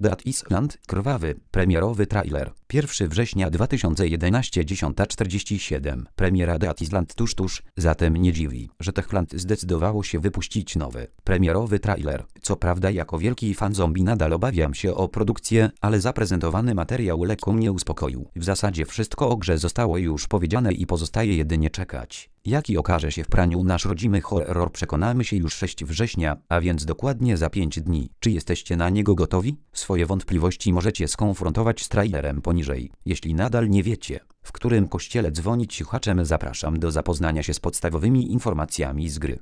Dead Island, krwawy, premierowy trailer. 1 września 2011, 10:47. Premiera Dead Island tuż. Zatem nie dziwi, że Techland zdecydowało się wypuścić nowy, premierowy trailer. Co prawda jako wielki fan zombie nadal obawiam się o produkcję, ale zaprezentowany materiał lekko mnie uspokoił. W zasadzie wszystko o grze zostało już powiedziane i pozostaje jedynie czekać, jaki okaże się w praniu nasz rodzimy horror. Przekonamy się już 6 września, a więc dokładnie za 5 dni. Czy jesteście na niego gotowi? Swoje wątpliwości możecie skonfrontować z trailerem poniżej. Jeśli nadal nie wiecie, w którym kościele dzwonić haczem, zapraszam do zapoznania się z podstawowymi informacjami z gry.